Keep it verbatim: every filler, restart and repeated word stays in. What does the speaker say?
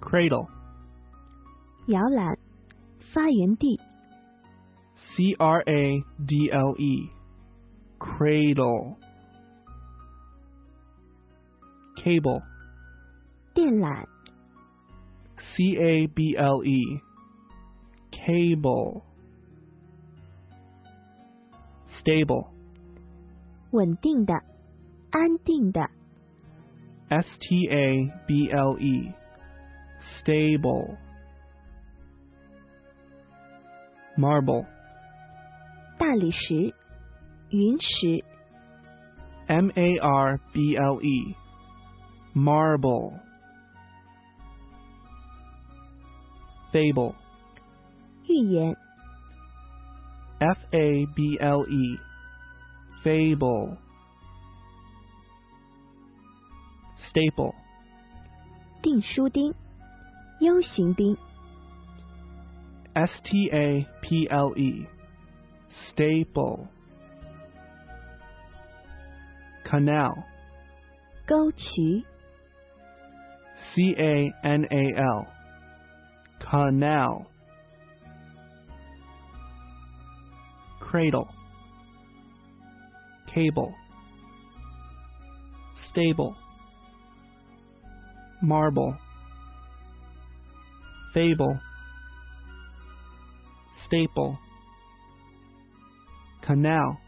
Cradle. 摇篮，发源地， C R A D L E. Cradle. Cable. 电缆， C A B L E. Cable. Stable. 稳定的，安定的， S T A B L E. Stable. Marble. 大理石，云石， M A R B L E. Marble. Fable. 寓言， F A B L E. Fable. Staple. 订书钉， U 型钉， S T A P L E. Staple. Canal. 沟渠， C A N A L. Canal. Cradle. Cable. Stable. Marble. Fable. Staple. Canal.